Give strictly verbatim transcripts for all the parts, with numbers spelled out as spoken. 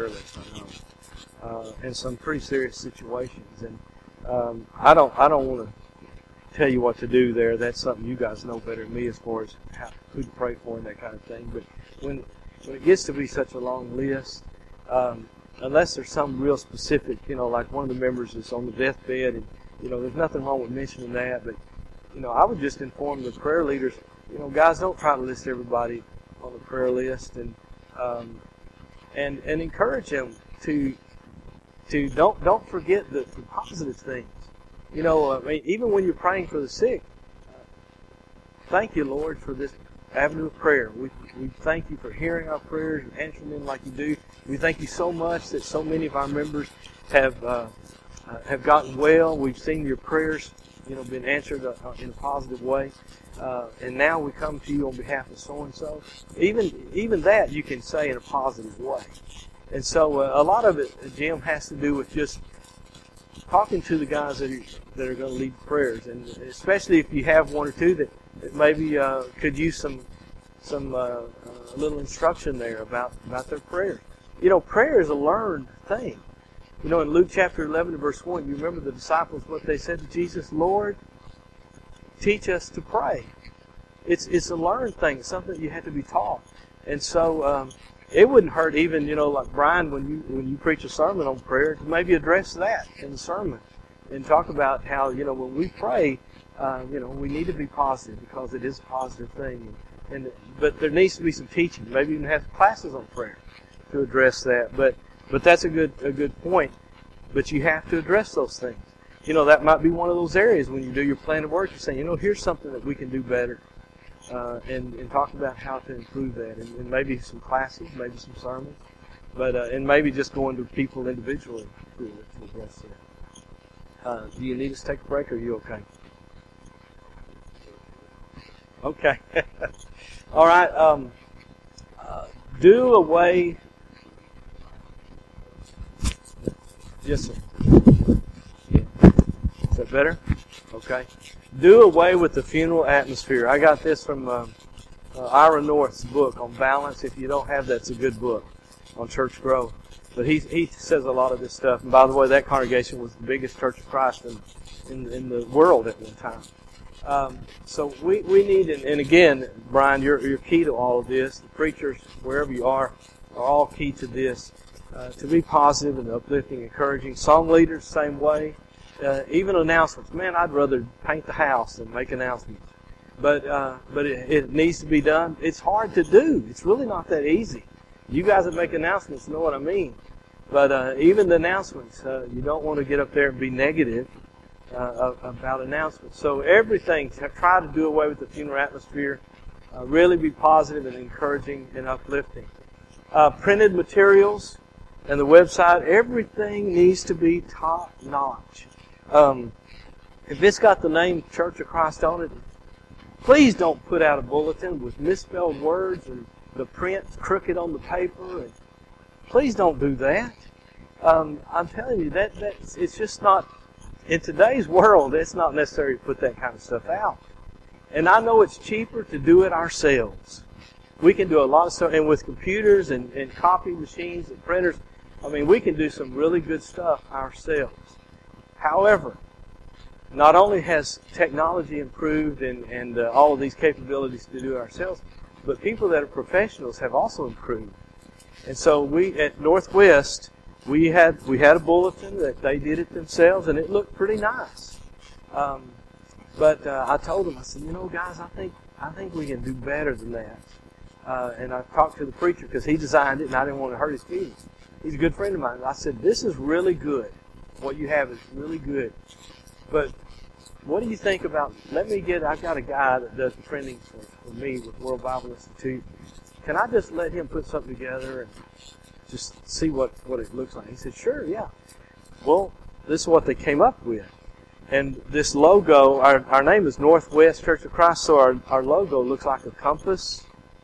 prayer list, I know, uh, in some pretty serious situations. And um, I don't I don't want to tell you what to do there. That's something you guys know better than me as far as how, who to pray for and that kind of thing. But when when it gets to be such a long list, um, unless there's some real specific, you know, like one of the members is on the deathbed, and you know, there's nothing wrong with mentioning that. But you know, I would just inform the prayer leaders, you know, guys, don't try to list everybody on the prayer list, and um, and and encourage them to to don't don't forget the, the positive things. You know, I mean, even when you're praying for the sick, uh, thank you, Lord, for this avenue of prayer. We we thank you for hearing our prayers and answering them like you do. We thank you so much that so many of our members have uh, uh, have gotten well. We've seen your prayers, you know, been answered uh, in a positive way. Uh, and now we come to you on behalf of so-and-so. Even even that you can say in a positive way. And so uh, a lot of it, Jim, has to do with just talking to the guys that are, that are going to lead prayers. And especially if you have one or two that, that maybe uh, could use some some uh, uh, little instruction there about, about their prayers. You know, prayer is a learned thing. You know, in Luke chapter eleven and verse one, you remember the disciples, what they said to Jesus, Lord, teach us to pray. It's it's a learned thing. It's something you have to be taught. And so um, it wouldn't hurt even, you know, like Brian, when you when you preach a sermon on prayer, to maybe address that in the sermon and talk about how, you know, when we pray, uh, you know, we need to be positive because it is a positive thing. And, and but there needs to be some teaching. Maybe even have classes on prayer to address that. But but that's a good a good point. But you have to address those things. You know, that might be one of those areas when you do your plan of work. You're saying, you know, here's something that we can do better, uh, and, and talk about how to improve that. And, and maybe some classes, maybe some sermons, but uh, and maybe just going to people individually to, to address that. Uh, do you need us to take a break, or are you okay? Okay. All right. Um, uh, do away. Yes, sir. Is that better? Okay. Do away with the funeral atmosphere. I got this from uh, uh, Ira North's book on balance. If you don't have that, it's a good book on Church Growth. But he he says a lot of this stuff. And by the way, that congregation was the biggest Church of Christ in in, in the world at one time. Um, so we, we need, and, and again, Brian, you're you're key to all of this. The preachers, wherever you are, are all key to this. Uh, to be positive and uplifting, encouraging. Song leaders, same way. Uh, even announcements. Man, I'd rather paint the house than make announcements. But uh, but it, it needs to be done. It's hard to do. It's really not that easy. You guys that make announcements know what I mean. But uh, even the announcements, uh, you don't want to get up there and be negative uh, about announcements. So everything, try to do away with the funeral atmosphere. Uh, really be positive and encouraging and uplifting. Uh, printed materials and the website, everything needs to be top-notch. Um, if it's got the name Church of Christ on it, please don't put out a bulletin with misspelled words and the print crooked on the paper. And please don't do that. Um, I'm telling you, that that's, it's just not, in today's world, it's not necessary to put that kind of stuff out. And I know it's cheaper to do it ourselves. We can do a lot of stuff, and with computers and, and copy machines and printers, I mean, we can do some really good stuff ourselves. However, not only has technology improved and, and uh, all of these capabilities to do it ourselves, but people that are professionals have also improved. And so we, at Northwest, we had we had a bulletin that they did it themselves, and it looked pretty nice. Um, but uh, I told them, I said, you know, guys, I think I think we can do better than that. Uh, and I talked to the preacher because he designed it, and I didn't want to hurt his feelings. He's a good friend of mine. I said, this is really good. What you have is really good. But what do you think about, let me get, I've got a guy that does the printing for, for me with World Bible Institute. Can I just let him put something together and just see what, what it looks like? He said, sure, yeah. Well, this is what they came up with. And this logo, our, our name is Northwest Church of Christ, so our, our logo looks like a compass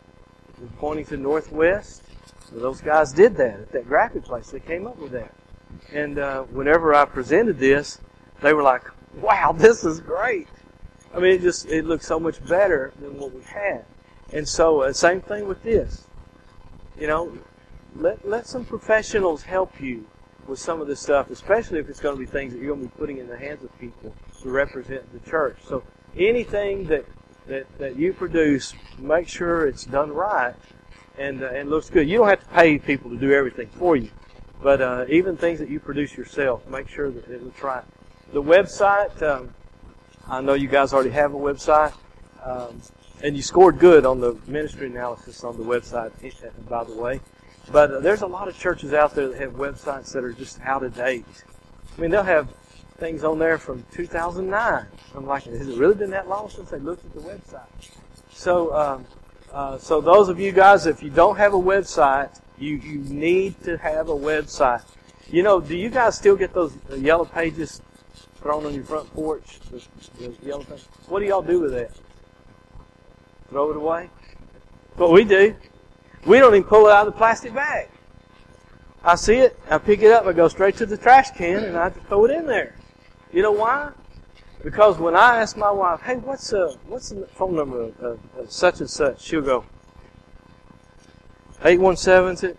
pointing to Northwest. So those guys did that at that graphic place. They came up with that. And uh, whenever I presented this, they were like, wow, this is great. I mean, it just it looks so much better than what we had. And so, uh, same thing with this. You know, let let some professionals help you with some of this stuff, especially if it's going to be things that you're going to be putting in the hands of people to represent the church. So anything that that, that you produce, make sure it's done right and uh, and looks good. You don't have to pay people to do everything for you, but uh, even things that you produce yourself, make sure that it looks right. The website, um, I know you guys already have a website, um, and you scored good on the ministry analysis on the website, by the way. But uh, there's a lot of churches out there that have websites that are just out of date. I mean, they'll have things on there from two thousand nine. I'm like, has it really been that long since they looked at the website? So, um, uh, so those of you guys, if you don't have a website, you, you need to have a website. You know, do you guys still get those uh, yellow pages thrown on your front porch? The, the yellow pages? What do y'all do with that? Throw it away? What we do. We don't even pull it out of the plastic bag. I see it, I pick it up, I go straight to the trash can, and I throw it in there. You know why? Because when I ask my wife, hey, what's uh, what's the phone number of, of, of such and such? She'll go, eight one seven, is it?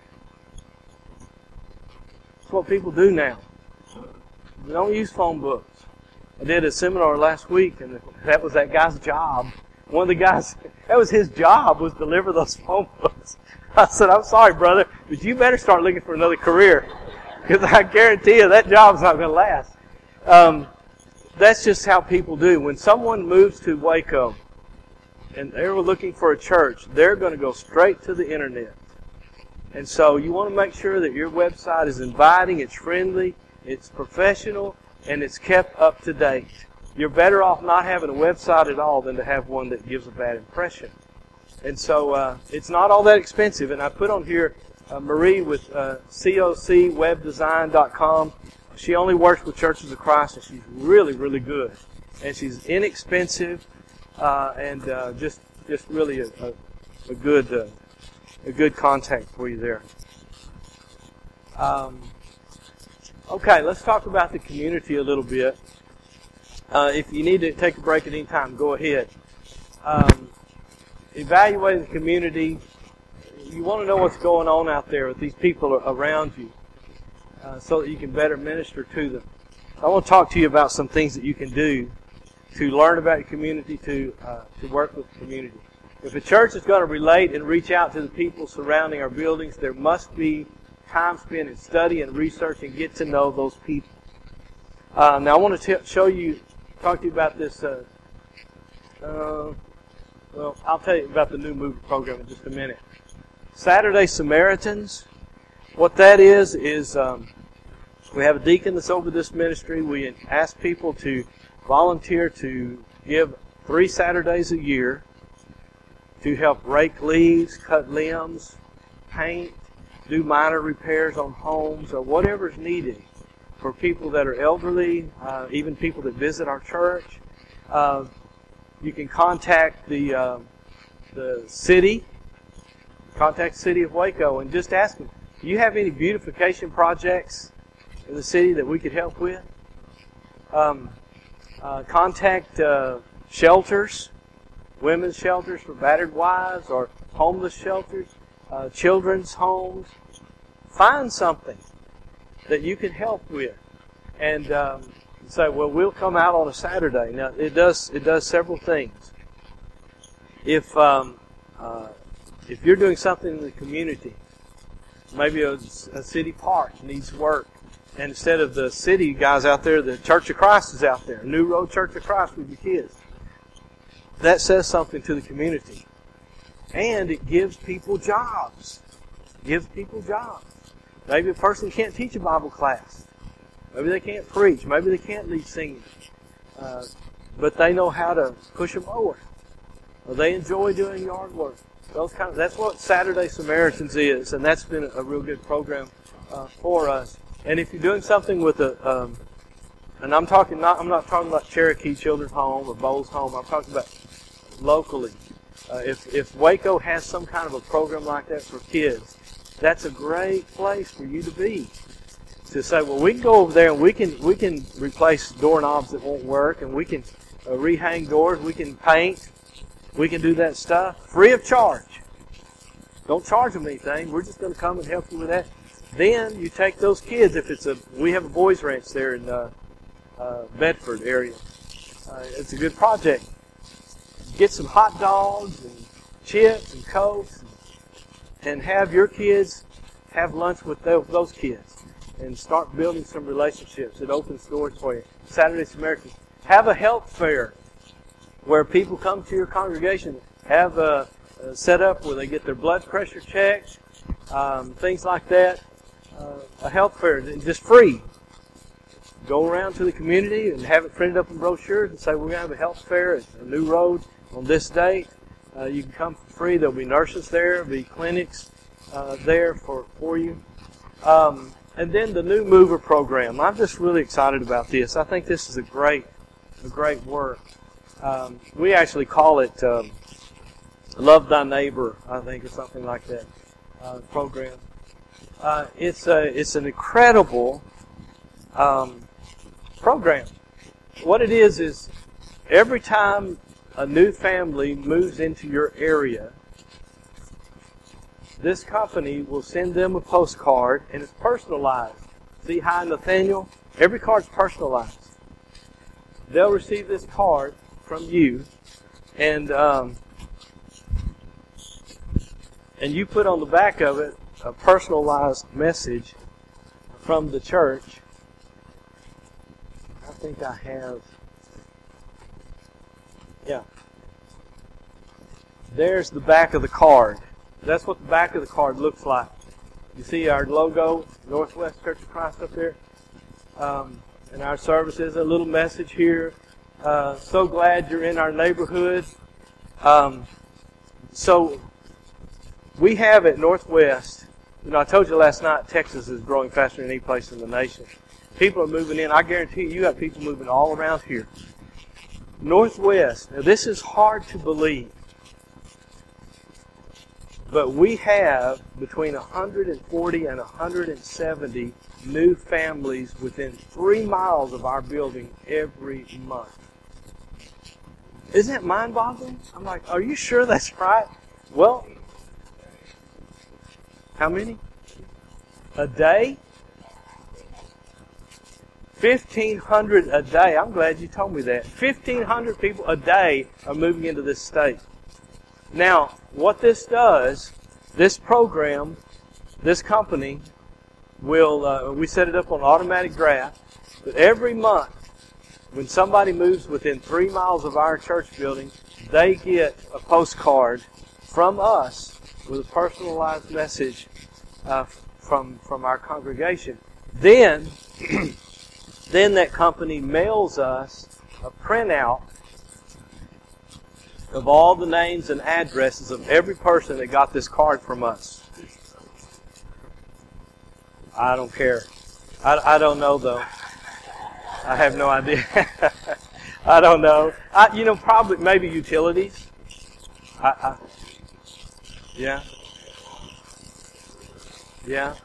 That's what people do now. They don't use phone books. I did a seminar last week, and that was that guy's job. One of the guys, that was his job, was deliver those phone books. I said, I'm sorry, brother, but you better start looking for another career, because I guarantee you that job's not going to last. Um, that's just how people do. When someone moves to Waco and they're looking for a church, they're going to go straight to the internet. And so you want to make sure that your website is inviting, it's friendly, it's professional, and it's kept up to date. You're better off not having a website at all than to have one that gives a bad impression. And so uh, it's not all that expensive. And I put on here uh, Marie with uh, C O C web design dot com. She only works with Churches of Christ, and she's really, really good. And she's inexpensive uh, and uh, just just really a, a, a good uh, a good contact for you there. Um, okay, let's talk about the community a little bit. Uh, if you need to take a break at any time, go ahead. Um, evaluating the community. You want to know what's going on out there with these people around you uh, so that you can better minister to them. I want to talk to you about some things that you can do to learn about your community, to uh, to work with the community. If a church is going to relate and reach out to the people surrounding our buildings, there must be time spent in study and research and get to know those people. Uh, now I want to t- show you, talk to you about this. Uh, uh, well, I'll tell you about the new movie program in just a minute. Saturday Samaritans. What that is is um, we have a deacon that's over this ministry. We ask people to volunteer to give three Saturdays a year to help rake leaves, cut limbs, paint, do minor repairs on homes, or whatever's needed for people that are elderly, uh, even people that visit our church. Uh, you can contact the uh, the city, contact the city of Waco, and just ask them, do you have any beautification projects in the city that we could help with? Um, uh, contact uh, shelters, women's shelters for battered wives, or homeless shelters, uh, children's homes. Find something that you can help with, and um, say, well, we'll come out on a Saturday. Now, it does it does several things. If um, uh, if you're doing something in the community, maybe a, a city park needs work, and instead of the city guys out there, the Church of Christ is out there, New Road Church of Christ with your kids. That says something to the community, and it gives people jobs. Gives people jobs. Maybe a person can't teach a Bible class. Maybe they can't preach. Maybe they can't lead singing. Uh, but they know how to push a mower. Or they enjoy doing yard work. Those kind of, that's what Saturday Samaritans is, and that's been a real good program uh, for us. And if you're doing something with a, um, and I'm talking not, I'm not talking about Cherokee Children's Home or Bowles Home. I'm talking about locally. Uh, if if Waco has some kind of a program like that for kids, that's a great place for you to be. To say, well, we can go over there and we can we can replace doorknobs that won't work, and we can uh, rehang doors, we can paint, we can do that stuff free of charge. Don't charge them anything. We're just going to come and help you with that. Then you take those kids. If it's a, we have a boys ranch there in uh, uh, Bedford area. Uh, it's a good project. Get some hot dogs and chips and cokes, and have your kids have lunch with those kids, and start building some relationships. It opens doors for you. Saturday Samaritans. Have a health fair where people come to your congregation. Have a, a set up where they get their blood pressure checked, um, things like that. Uh, a health fair, just free. Go around to the community and have it printed up in brochures and say, we're going to have a health fair at a new road on this date. Uh, you can come for free. There'll be nurses there. There'll be clinics uh, there for, for you. Um, and then the new mover program. I'm just really excited about this. I think this is a great, a great work. Um, we actually call it um, Love Thy Neighbor, I think, or something like that uh, program. Uh, it's a, it's an incredible um, program. What it is is every time a new family moves into your area, this company will send them a postcard, and it's personalized. See, hi, Nathaniel? Every card's personalized. They'll receive this card from you, and um, and you put on the back of it a personalized message from the church. I think I have, yeah. There's the back of the card. That's what the back of the card looks like. You see our logo, Northwest Church of Christ up there. Um, and our services, a little message here. Uh, so glad you're in our neighborhood. Um, so we have at Northwest, you know, I told you last night, Texas is growing faster than any place in the nation. People are moving in. I guarantee you, you got people moving all around here. Northwest, now this is hard to believe, but we have between one hundred forty and one hundred seventy new families within three miles of our building every month. Isn't that mind-boggling? I'm like, are you sure that's right? Well, how many? A day? fifteen hundred a day. I'm glad you told me that. fifteen hundred people a day are moving into this state. Now, what this does, this program, this company, will, uh, we set it up on automatic draft, but every month, when somebody moves within three miles of our church building, they get a postcard from us with a personalized message uh, from from our congregation. Then, then that company mails us a printout of all the names and addresses of every person that got this card from us. I don't care. I, I don't know, though. I have no idea. I don't know. I, you know, probably, maybe utilities. I, I, yeah. Yeah.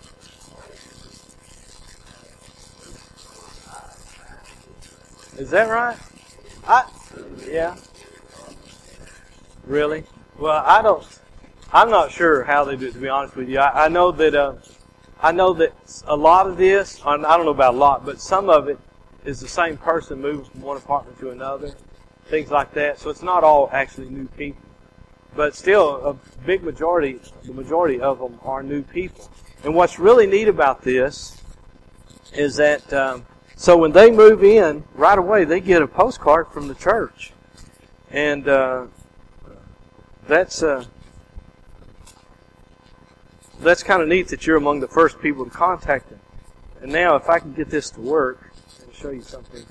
Is that right? I, yeah. Really? Well, I don't, I'm not sure how they do it, to be honest with you. I, I know that, uh, I know that a lot of this, I don't know about a lot, but some of it is the same person moving from one apartment to another, things like that. So it's not all actually new people. But still, a big majority, the majority of them are new people. And what's really neat about this is that, um, so when they move in, right away they get a postcard from the church. And uh, that's uh, that's kind of neat that you're among the first people to contact them. And now if I can get this to work, I'll show you something.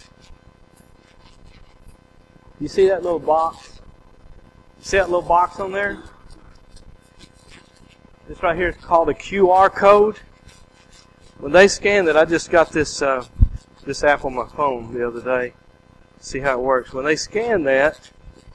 You see that little box? You see that little box on there? This right here is called a Q R code. When they scan it, I just got this uh, this app on my phone the other day. See how it works. When they scan that,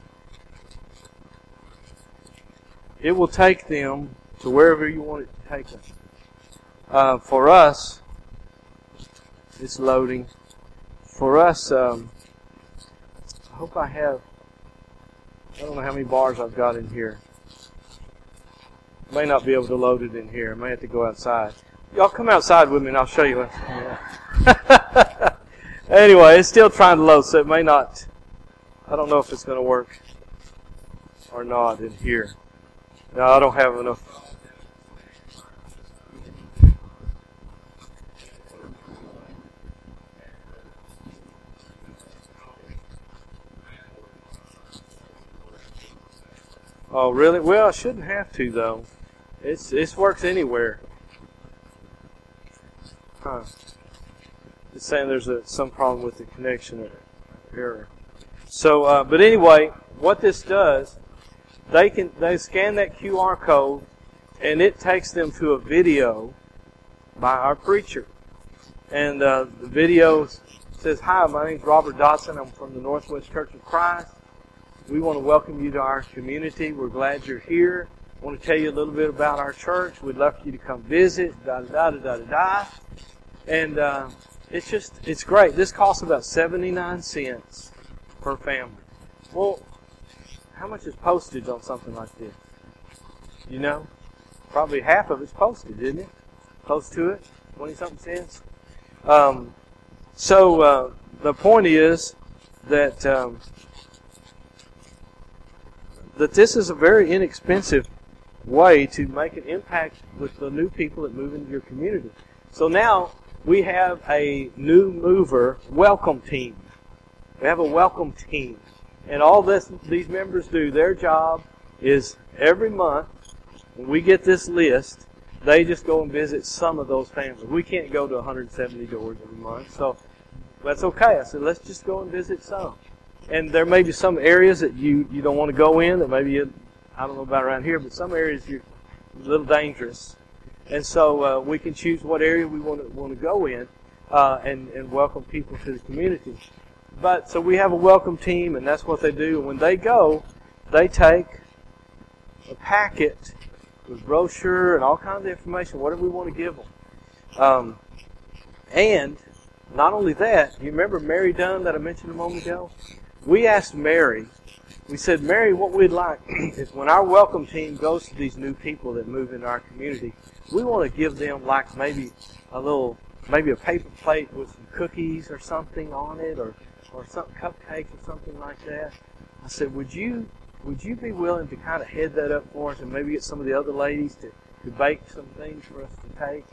it will take them to wherever you want it to take them. Uh, for us, it's loading. For us, um, I hope I have, I don't know how many bars I've got in here. May not be able to load it in here. I may have to go outside. Y'all come outside with me and I'll show you. Yeah. Anyway, it's still trying to load, so it may not. I don't know if it's going to work or not in here. No, I don't have enough. Oh, really? Well, I shouldn't have to, though. It's It works anywhere. Huh. It's saying there's a, some problem with the connection error. So, uh, but anyway, what this does, they can they scan that Q R code, and it takes them to a video by our preacher. And uh, the video says, "Hi, my name's Robert Dotson. I'm from the Northwest Church of Christ. We want to welcome you to our community. We're glad you're here. I want to tell you a little bit about our church. We'd love for you to come visit." Da da da da da da. And uh, it's just it's great. This costs about seventy-nine cents per family. Well, how much is postage on something like this? You know, probably half of it's postage, isn't it? Close to it, twenty something cents. Um, so uh, the point is that. Um, that this is a very inexpensive way to make an impact with the new people that move into your community. So now we have a new mover welcome team. We have a welcome team. And all this these members do, their job is every month, when we get this list, they just go and visit some of those families. We can't go to one hundred seventy doors every month, so that's okay. I said, let's just go and visit some. And there may be some areas that you, you don't want to go in, that maybe, you, I don't know about around here, but some areas you're a little dangerous. And so uh, we can choose what area we want to, want to go in uh, and, and welcome people to the community. But so we have a welcome team, and that's what they do. And when they go, they take a packet with brochure and all kinds of information, whatever we want to give them. Um, and not only that, you remember Mary Dunn that I mentioned a moment ago? We asked Mary, we said, Mary, what we'd like is when our welcome team goes to these new people that move into our community, we want to give them like maybe a little, maybe a paper plate with some cookies or something on it, or, or some cupcakes or something like that. I said, would you would you be willing to kind of head that up for us and maybe get some of the other ladies to, to bake some things for us to take?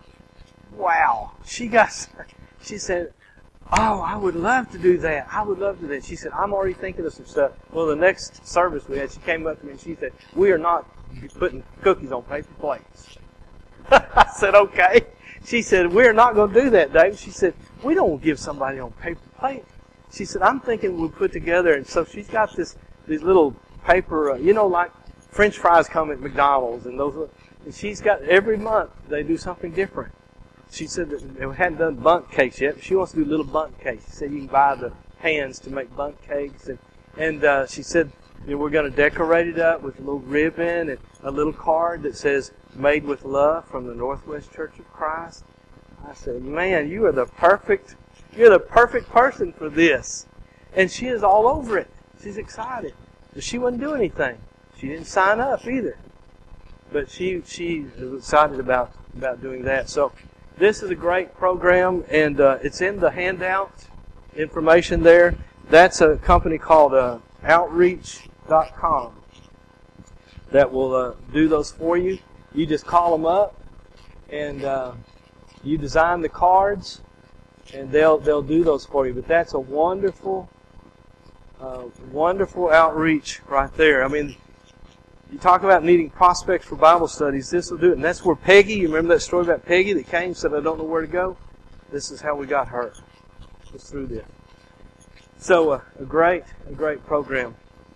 Wow. She got, she said, oh, I would love to do that. I would love to do that. She said, I'm already thinking of some stuff. Well, the next service we had, she came up to me and she said, we are not putting cookies on paper plates. I said, okay. She said, we're not going to do that, Dave. She said, we don't give somebody on paper plate. She said, I'm thinking we'll put together, and so she's got this these little paper, uh, you know, like French fries come at McDonald's, and those. And she's got, every month they do something different. She said that they hadn't done bundt cakes yet, but she wants to do little bundt cakes. She said you can buy the pans to make bundt cakes. And, and uh, she said, you know, we're going to decorate it up with a little ribbon and a little card that says, made with love from the Northwest Church of Christ. I said, man, you are the perfect, you're the perfect person for this. And she is all over it. She's excited. But she wouldn't do anything. She didn't sign up either. But she she was excited about, about doing that. So this is a great program, and uh, it's in the handout information there. That's a company called uh, outreach dot com that will uh, do those for you. You just call them up, and uh, you design the cards, and they'll they'll do those for you. But that's a wonderful, uh, wonderful outreach right there. I mean, you talk about needing prospects for Bible studies, this will do it. And that's where Peggy, you remember that story about Peggy that came and said, I don't know where to go? This is how we got her. Just through this. So, uh, a great, a great program.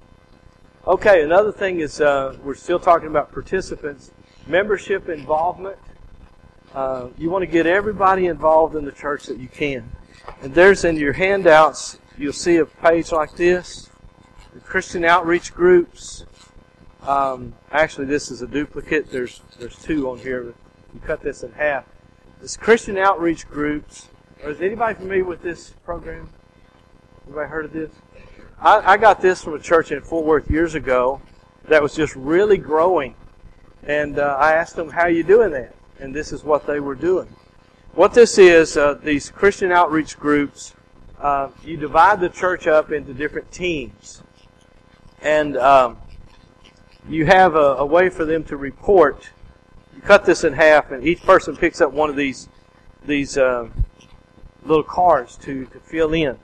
Okay, another thing is, uh, we're still talking about participants. Membership involvement. Uh, you want to get everybody involved in the church that you can. And there's in your handouts, you'll see a page like this. The Christian outreach groups. Um, actually, this is a duplicate. There's there's two on here. You cut this in half. This Christian outreach groups. Is anybody familiar with this program? Anybody heard of this? I, I got this from a church in Fort Worth years ago that was just really growing. And uh, I asked them, how are you doing that? And this is what they were doing. What this is, uh, these Christian outreach groups, uh, you divide the church up into different teams. And um, you have a, a way for them to report. You cut this in half, and each person picks up one of these these uh, little cards to, to fill in.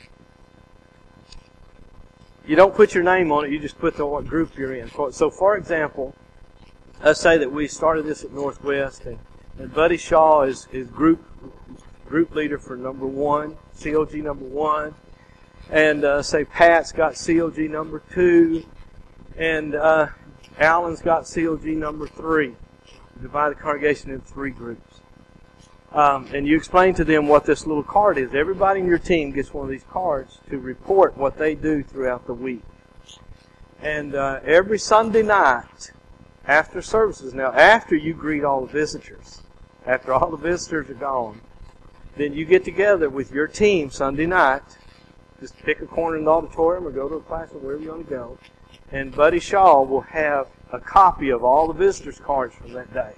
You don't put your name on it, you just put the what group you're in. So, for example, let's say that we started this at Northwest, and, and Buddy Shaw is, is group group leader for number one, C O G number one, and uh, say Pat's got C O G number two, and uh, Alan's got C O G number three. Divide the congregation into three groups. Um, and you explain to them what this little card is. Everybody in your team gets one of these cards to report what they do throughout the week. And uh, every Sunday night after services, now after you greet all the visitors, after all the visitors are gone, then you get together with your team Sunday night, just pick a corner in the auditorium or go to a classroom, wherever you want to go, and Buddy Shaw will have a copy of all the visitors' cards from that day.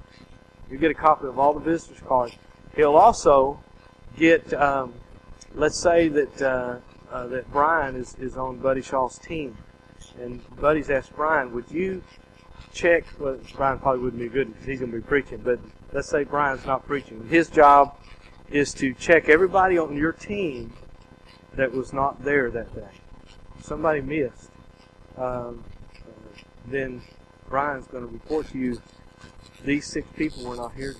You get a copy of all the visitors' cards. He'll also get, um, let's say that uh, uh, that Brian is, is on Buddy Shaw's team. And Buddy's asked Brian, would you check, well, Brian probably wouldn't be good because he's going to be preaching, but let's say Brian's not preaching. His job is to check everybody on your team that was not there that day. If somebody missed, um, uh, then Brian's going to report to you, these six people were not here today.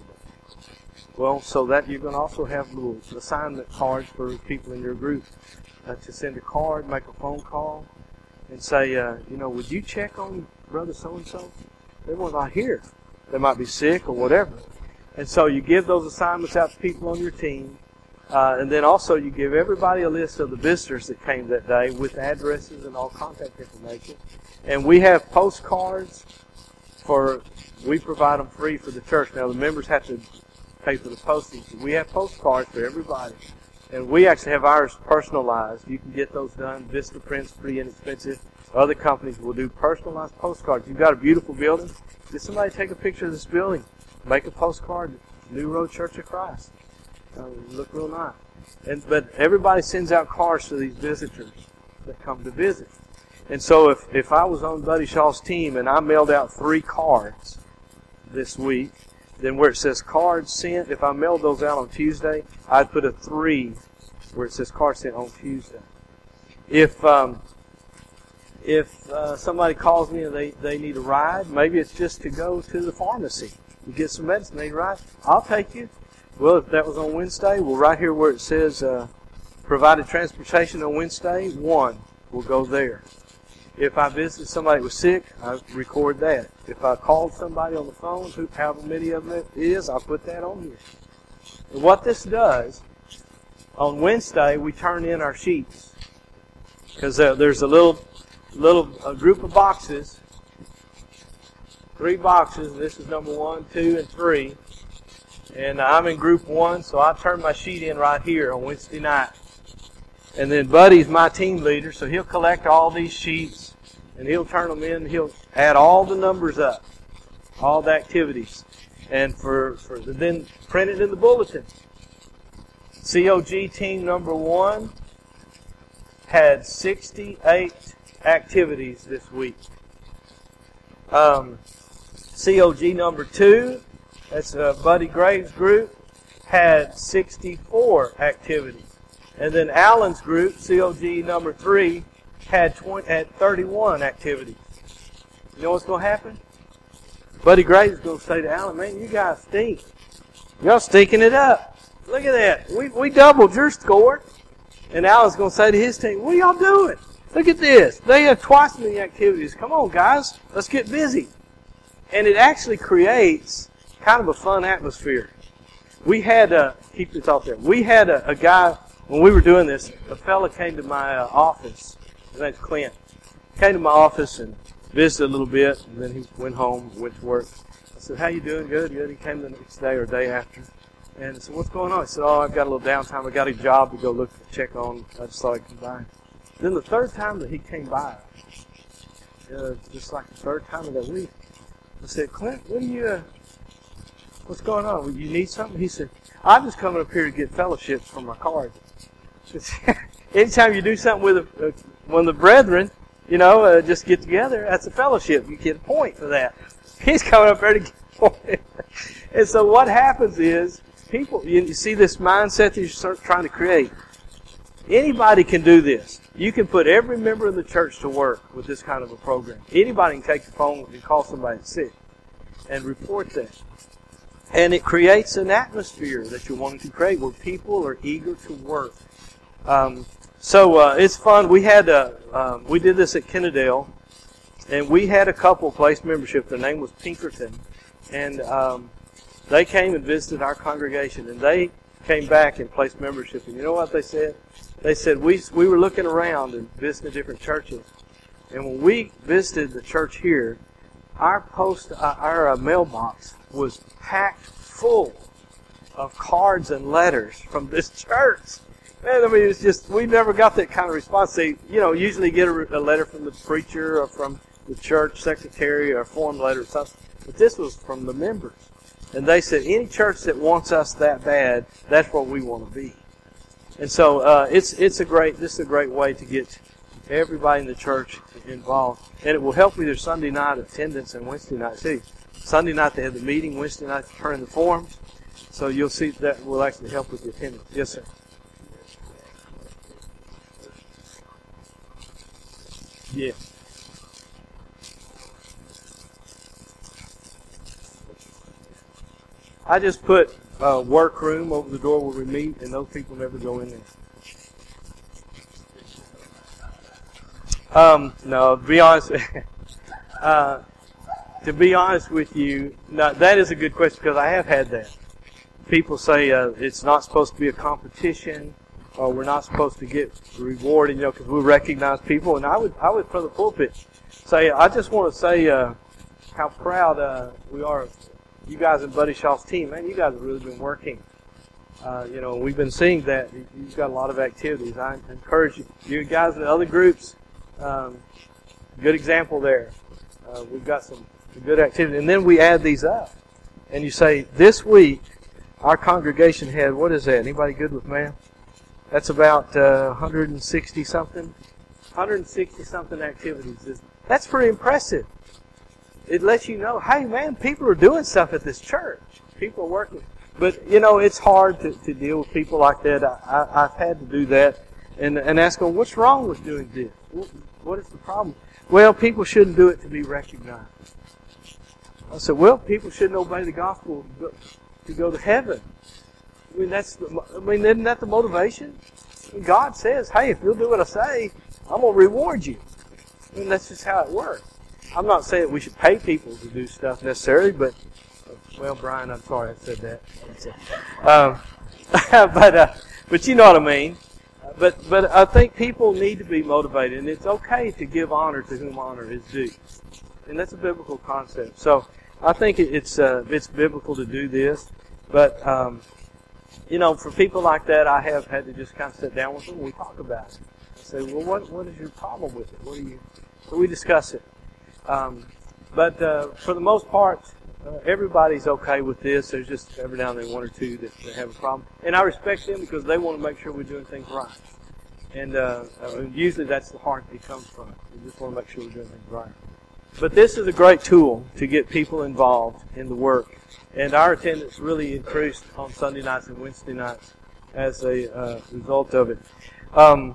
Well, so that you're going to also have little assignment cards for people in your group uh, to send a card, make a phone call, and say, uh, you know, would you check on brother so-and-so? They were not here. They might be sick or whatever. And so you give those assignments out to people on your team. Uh, and then also you give everybody a list of the visitors that came that day with addresses and all contact information. And we have postcards for, we provide them free for the church. Now the members have to pay for the postage. We have postcards for everybody. And we actually have ours personalized. You can get those done. Vista Print's pretty inexpensive. Other companies will do personalized postcards. You've got a beautiful building. Get somebody to take a picture of this building. Make a postcard. New Road Church of Christ. Uh, look real nice. And, but everybody sends out cards to these visitors that come to visit. And so if, if I was on Buddy Shaw's team and I mailed out three cards this week, then where it says cards sent, if I mailed those out on Tuesday, I'd put a three where it says cards sent on Tuesday. If um, if uh, somebody calls me and they, they need a ride, maybe it's just to go to the pharmacy to get some medicine, they need a ride, I'll take you. Well, if that was on Wednesday, well, right here where it says uh, provided transportation on Wednesday, one will go there. If I visited somebody who was sick, I record that. If I called somebody on the phone, who, however many of them it is, I'll put that on here. And what this does, on Wednesday, we turn in our sheets. Because uh, there's a little little a group of boxes, three boxes, and this is number one, two, and three. And I'm in group one, so I turn my sheet in right here on Wednesday night. And then Buddy's my team leader, so he'll collect all these sheets, and he'll turn them in, he'll add all the numbers up, all the activities, and for, for then print it in the bulletin. C O G team number one had sixty-eight activities this week. Um, C O G number two, that's uh, Buddy Graves' group, had sixty-four activities. And then Alan's group, C O G number three, had twenty, had thirty-one activities. You know what's going to happen? Buddy Graves is going to say to Alan, man, you guys stink. Y'all stinking it up. Look at that. We we doubled your score. And Alan's going to say to his team, what are y'all doing? Look at this. They have twice as many activities. Come on, guys. Let's get busy. And it actually creates kind of a fun atmosphere. We had, a, keep your thought there, we had a, a guy, when we were doing this, a fella came to my uh, office. His name's Clint. Came to my office and visited a little bit, and then he went home, went to work. I said, how you doing? Good, good. He came the next day or day after. And I said, what's going on? He said, oh, I've got a little downtime. I got a job to go look, check on. I just thought I'd come by. Then the third time that he came by, uh, just like the third time of that week, I said, Clint, what are you, uh, what's going on? Well, you need something? He said, I'm just coming up here to get fellowship from my card. Anytime you do something with a, uh, one of the brethren, you know, uh, just get together, that's a fellowship. You get a point for that. He's coming up there to get a point. And so what happens is, people, you, you see this mindset that you're trying to create. Anybody can do this. You can put every member of the church to work with this kind of a program. Anybody can take the phone and call somebody sick and report that. And it creates an atmosphere that you're wanting to create where people are eager to work. Um, so uh, it's fun. We had a, um, we did this at Kennedale, and we had a couple place membership. Their name was Pinkerton, and um, they came and visited our congregation, and they came back and placed membership. And you know what they said? They said, we we were looking around and visiting different churches. And when we visited the church here, our post, uh, our uh, mailbox was packed full of cards and letters from this church. Man, I mean, it was just, we never got that kind of response. They, you know, usually get a, a letter from the preacher or from the church secretary or a form letter or something. But this was from the members. And they said, any church that wants us that bad, that's what we want to be. And so uh, it's it's a great this is a great way to get everybody in the church involved, and it will help with their Sunday night attendance and Wednesday night too. Sunday night they have the meeting, Wednesday night they turn in the forms, so you'll see that will actually help with the attendance. Yes, sir. Yeah. I just put a workroom over the door where we meet, and those people never go in there. Um, no, to be honest, uh, to be honest with you, no, that is a good question because I have had that. People say uh, it's not supposed to be a competition, or we're not supposed to get rewarded, you know, because we recognize people. And I would, I would from the pulpit say, I just want to say uh, how proud uh, we are of you guys and Buddy Shaw's team. Man, you guys have really been working. Uh, you know, we've been seeing that. You've got a lot of activities. I encourage you, you guys in the other groups, um, good example there. Uh, we've got some good activity. And then we add these up. And you say, this week, our congregation had, what is that? Anybody good with math? That's about uh, one hundred sixty something. one hundred sixty something activities. That's pretty impressive. It lets you know, hey man, people are doing stuff at this church. People are working. But, you know, it's hard to, to deal with people like that. I, I, I've had to do that and, and ask them, what's wrong with doing this? What, what is the problem? Well, people shouldn't do it to be recognized. I said, well, people shouldn't obey the gospel to go, to, go to heaven. I mean, that's the, I mean, isn't that the motivation? God says, hey, if you'll do what I say, I'm going to reward you. I mean, that's just how it works. I'm not saying we should pay people to do stuff necessarily, but, well, Brian, I'm sorry I said that. Um, but, uh, but you know what I mean. But, but I think people need to be motivated, and it's okay to give honor to whom honor is due. And that's a biblical concept. So I think it's, uh, it's biblical to do this. But, um, you know, for people like that, I have had to just kind of sit down with them and we talk about it. I say, well, what, what is your problem with it? What do you, so we discuss it. Um, but uh, for the most part, uh, everybody's okay with this. There's just every now and then one or two that, that have a problem. And I respect them because they want to make sure we're doing things right. And uh, uh, usually that's the heart that comes from it. We just want to make sure we're doing things right. But this is a great tool to get people involved in the work. And our attendance really increased on Sunday nights and Wednesday nights as a uh, result of it. Um,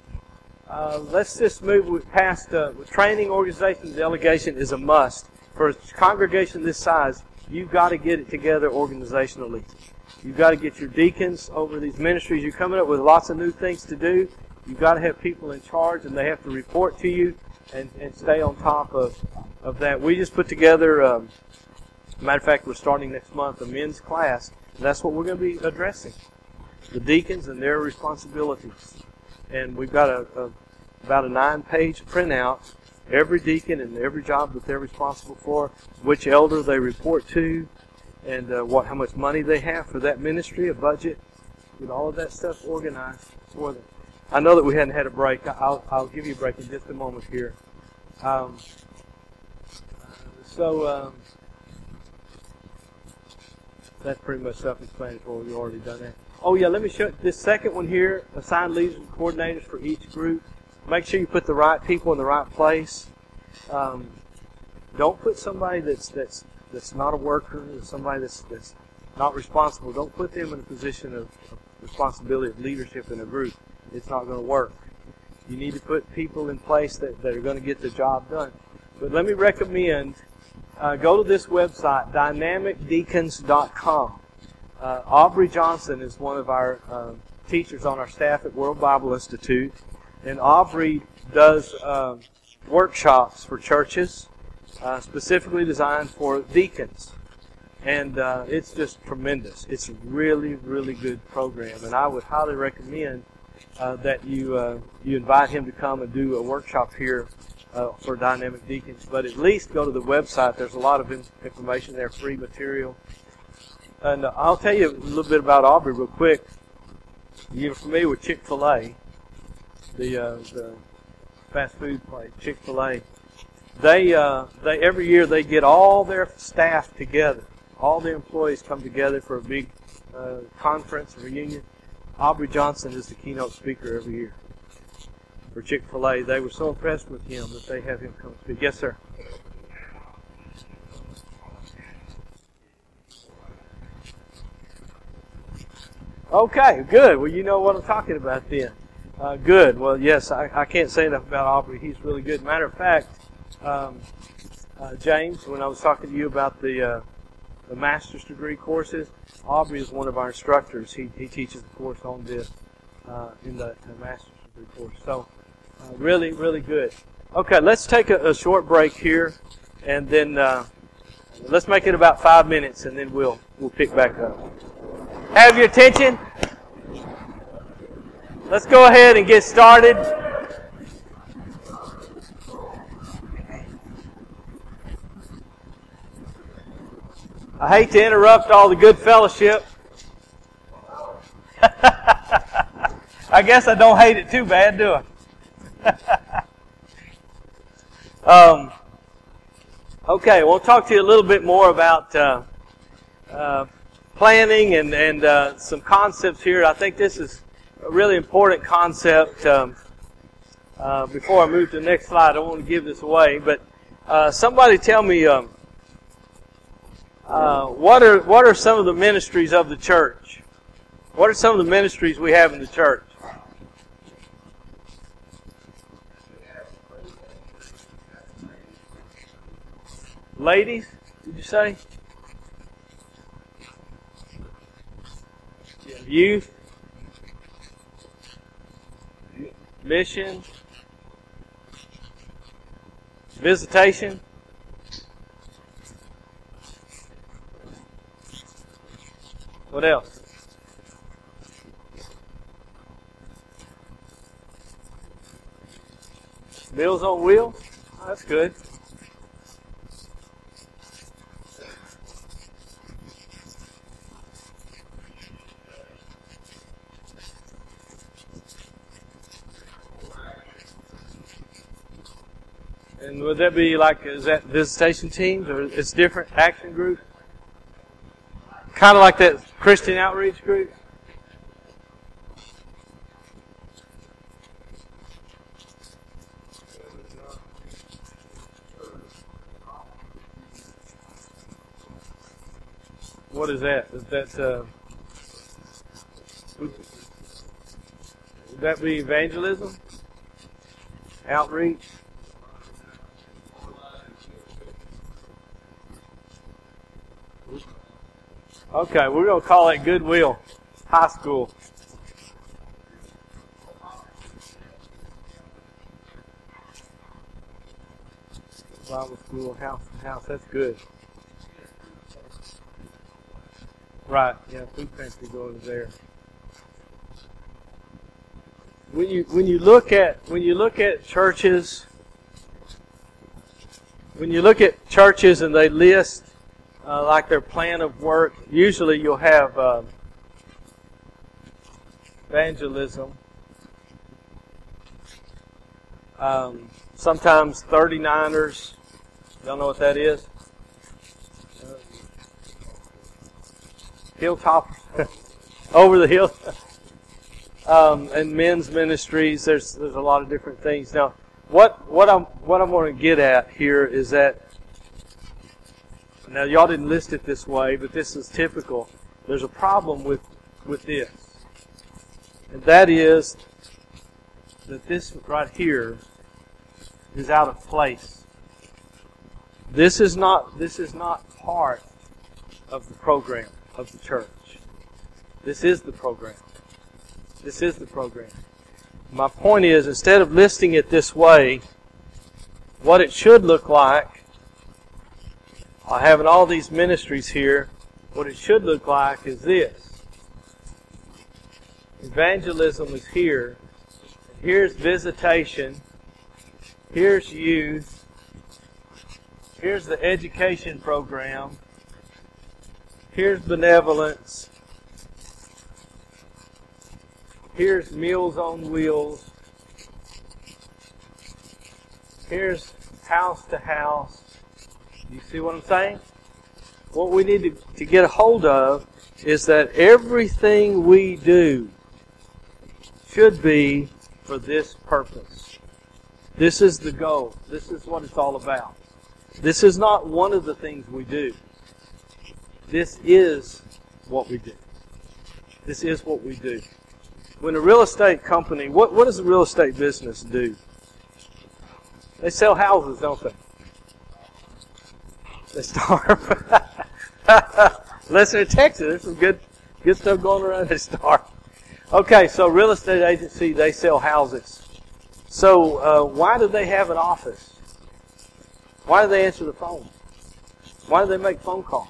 Uh, let's just move past uh, training, organization, and delegation is a must. For a congregation this size, you've got to get it together organizationally. You've got to get your deacons over these ministries. You're coming up with lots of new things to do. You've got to have people in charge, and they have to report to you and, and stay on top of, of that. We just put together, um, matter of fact, we're starting next month, a men's class, and that's what we're going to be addressing, the deacons and their responsibilities. And we've got a, a about a nine-page printout, every deacon and every job that they're responsible for, which elder they report to, and uh, what how much money they have for that ministry, a budget, with all of that stuff organized for them. I know that we hadn't had a break. I'll, I'll give you a break in just a moment here. Um, let's So um, that's pretty much self-explanatory. We've already done that. Oh yeah, let me show you this second one here. Assign leaders and coordinators for each group. Make sure you put the right people in the right place. Um, don't put somebody that's that's that's not a worker, somebody that's that's not responsible. Don't put them in a position of, of responsibility of leadership in a group. It's not going to work. You need to put people in place that, that are going to get the job done. But let me recommend, uh, go to this website, dynamic deacons dot com. Uh, Aubrey Johnson is one of our uh, teachers on our staff at World Bible Institute. And Aubrey does um, workshops for churches, uh, specifically designed for deacons. And uh, it's just tremendous. It's a really, really good program. And I would highly recommend uh, that you uh, you invite him to come and do a workshop here uh, for Dynamic Deacons. But at least go to the website. There's a lot of information there, free material. And uh, I'll tell you a little bit about Aubrey real quick. You're familiar with Chick-fil-A, the uh, the fast food place, Chick-fil-A. They uh, they every year they get all their staff together. All the employees come together for a big uh, conference, reunion. Aubrey Johnson is the keynote speaker every year for Chick-fil-A. They were so impressed with him that they have him come speak. Yes, sir. Okay, good. Well, you know what I'm talking about then. Uh, good. Well, yes, I, I can't say enough about Aubrey. He's really good. Matter of fact, um, uh, James, when I was talking to you about the uh, the master's degree courses, Aubrey is one of our instructors. He he teaches the course on this uh, in the, the master's degree course. So, uh, really, really good. Okay, let's take a, a short break here, and then uh, let's make it about five minutes, and then we'll we'll pick back up. Have your attention. Let's go ahead and get started. I hate to interrupt all the good fellowship. I guess I don't hate it too bad, do I? um, okay, we'll talk to you a little bit more about uh, uh, planning and, and uh, some concepts here. I think this is a really important concept. Um, uh, before I move to the next slide, I don't want to give this away, but uh, somebody tell me um, uh, what are what are some of the ministries of the church? What are some of the ministries we have in the church? Ladies, did you say? Youth, mission, visitation, what else? Meals on Wheels? Oh, that's good. And would that be like, is that visitation teams or it's different action groups? Kind of like that Christian outreach group? What is that? Is that, uh, would, would that be evangelism? Outreach? Okay, we're going to call it Goodwill High School. Bible school, house and house. That's good. Right, yeah, food pantry goes there. When you when you look at when you look at churches, when you look at churches and they list uh, like their plan of work, usually you'll have uh, evangelism. Um, sometimes thirty-niners. Y'all know what that is? Hilltop, over the hill, um, and men's ministries. There's there's a lot of different things. Now, what what I'm what I'm going to get at here is that now y'all didn't list it this way, but this is typical. There's a problem with with this, and that is that this right here is out of place. This is not this is not part of the program of the church. This is the program. This is the program. My point is, instead of listing it this way, what it should look like, I having all these ministries here, what it should look like is this. Evangelism is here. Here's visitation. Here's youth. Here's the education program. Here's benevolence. Here's Meals on Wheels. Here's house to house. You see what I'm saying? What we need to, to get a hold of is that everything we do should be for this purpose. This is the goal. This is what it's all about. This is not one of the things we do. This is what we do. This is what we do. When a real estate company, what, what does a real estate business do? They sell houses, don't they? They starve. Unless they're in Texas, there's some good, good stuff going around. They starve. Okay, so real estate agency, they sell houses. So uh, why do they have an office? Why do they answer the phone? Why do they make phone calls?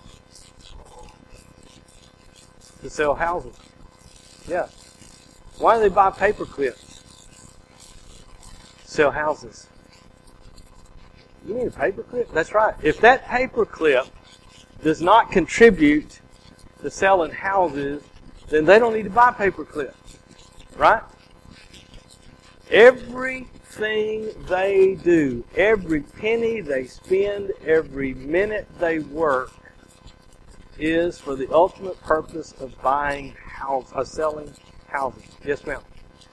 To sell houses. Yeah. Why do they buy paper clips? Sell houses. You need a paper clip? That's right. If that paper clip does not contribute to selling houses, then they don't need to buy paper clips. Right? Everything they do, every penny they spend, every minute they work is for the ultimate purpose of buying houses, of selling houses. Yes, ma'am.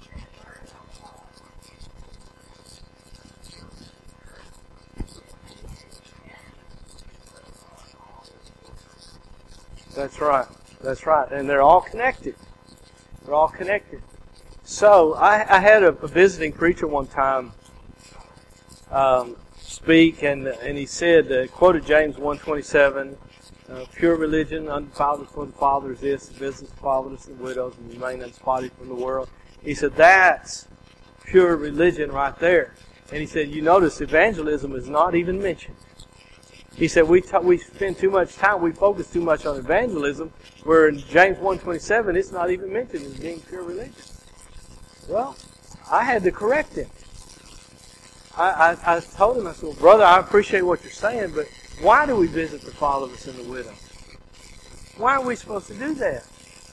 That's right. That's right. And they're all connected. They're all connected. So I, I had a, a visiting preacher one time um, speak, and and he said, uh, quoted James one twenty-seven, uh, pure religion, undefiled before the Father is this, the business of fatherless and widows, and remain unspotted from the world. He said, that's pure religion right there. And he said, you notice evangelism is not even mentioned. He said, we t- we spend too much time, we focus too much on evangelism, where in James one twenty-seven, it's not even mentioned as being pure religion. Well, I had to correct him. I, I, I told him, I said, well, brother, I appreciate what you're saying, but why do we visit the fatherless and the widow? Why are we supposed to do that?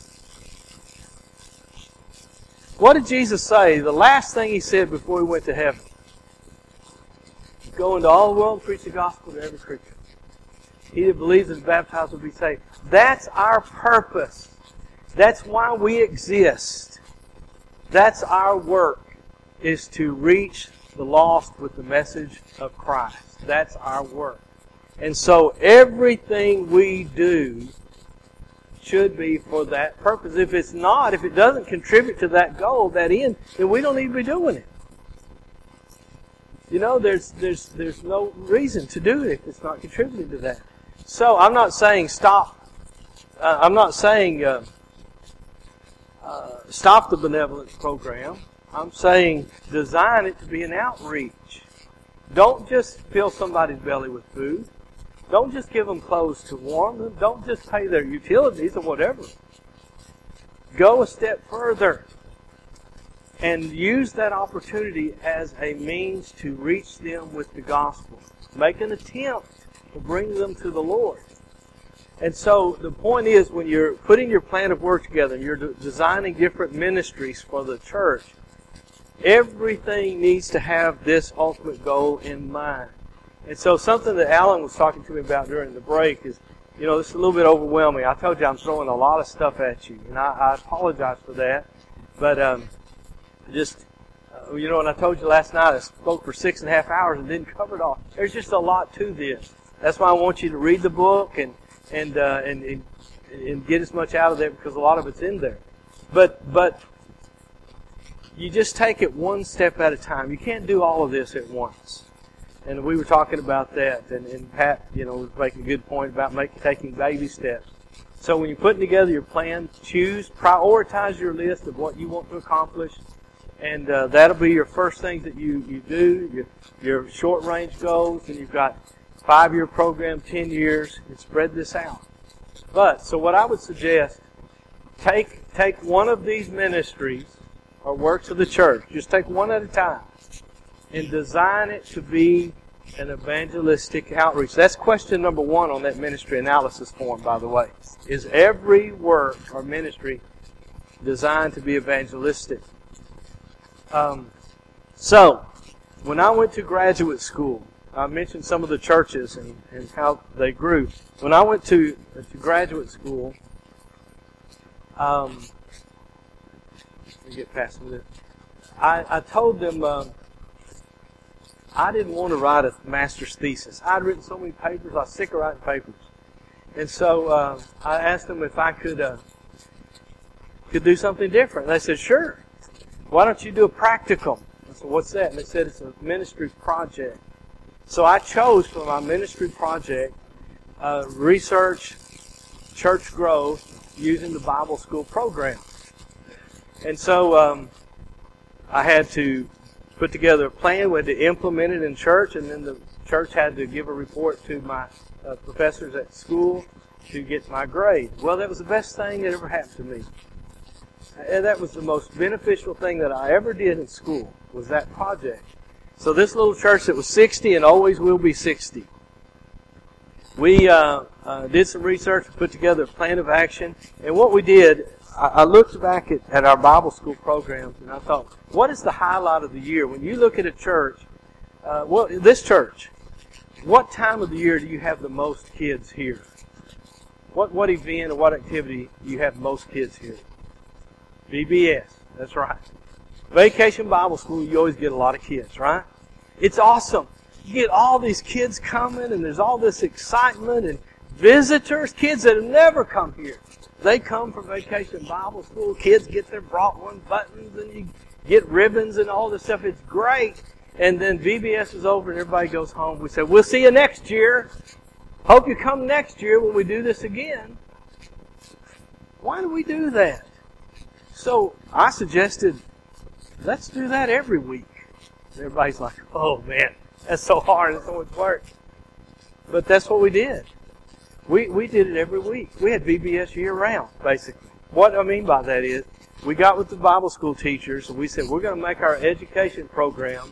What did Jesus say? The last thing He said before He went to heaven. Go into all the world and preach the gospel to every creature. He that believes and is baptized will be saved. That's our purpose. That's why we exist. That's our work, is to reach the lost with the message of Christ. That's our work. And so everything we do should be for that purpose. If it's not, if it doesn't contribute to that goal, that end, then we don't need to be doing it. You know, there's there's there's no reason to do it if it's not contributing to that. So I'm not saying stop. Uh, I'm not saying uh, uh, stop the benevolence program. I'm saying design it to be an outreach. Don't just fill somebody's belly with food. Don't just give them clothes to warm them. Don't just pay their utilities or whatever. Go a step further and use that opportunity as a means to reach them with the gospel. Make an attempt to bring them to the Lord. And so the point is, when you're putting your plan of work together and you're de- designing different ministries for the church, everything needs to have this ultimate goal in mind. And so something that Alan was talking to me about during the break is you know, this is a little bit overwhelming. I told you I'm throwing a lot of stuff at you, and I, I apologize for that. But um, just, uh, you know, and I told you last night I spoke for six and a half hours and didn't cover it all. There's just a lot to this. That's why I want you to read the book and and uh, and, and and get as much out of there, because a lot of it's in there. But but you just take it one step at a time. You can't do all of this at once. And we were talking about that, and, and Pat, you know, was making a good point about making taking baby steps. So when you're putting together your plan, choose, prioritize your list of what you want to accomplish, and uh, that'll be your first things that you, you do, your, your short-range goals, and you've got five-year program, ten years, and spread this out. But, so what I would suggest, take take one of these ministries or works of the church, just take one at a time, and design it to be an evangelistic outreach. That's question number one on that ministry analysis form, by the way. Is every work or ministry designed to be evangelistic? Um, so, when I went to graduate school, I mentioned some of the churches and, and how they grew. When I went to, to graduate school, um, let me get past this. I, I told them um, I didn't want to write a master's thesis. I'd written so many papers, I was sick of writing papers. And so uh, I asked them if I could uh, could do something different. They said, sure. Why don't you do a practicum? I said, what's that? And they said, it's a ministry project. So I chose for my ministry project uh, research church growth using the Bible school program. And so um, I had to put together a plan. We had to implement it in church, and then the church had to give a report to my uh, professors at school to get my grade. Well, that was the best thing that ever happened to me. And that was the most beneficial thing that I ever did in school, was that project. So this little church that was sixty and always will be sixty, we uh, uh, did some research, put together a plan of action, and what we did, I, I looked back at, at our Bible school programs, and I thought, what is the highlight of the year? When you look at a church, uh, well, this church, what time of the year do you have the most kids here? What what event or what activity do you have most kids here? V B S, that's right. Vacation Bible School, you always get a lot of kids, right? It's awesome. You get all these kids coming, and there's all this excitement, and visitors, kids that have never come here. They come for Vacation Bible School. Kids get their brought one buttons, and you get ribbons and all this stuff. It's great. And then V B S is over, and everybody goes home. We say, we'll see you next year. Hope you come next year when we do this again. Why do we do that? So I suggested, let's do that every week. And everybody's like, oh man, that's so hard, it's so much work. But that's what we did. We we did it every week. We had V B S year round, basically. What I mean by that is, we got with the Bible school teachers and we said, we're going to make our education program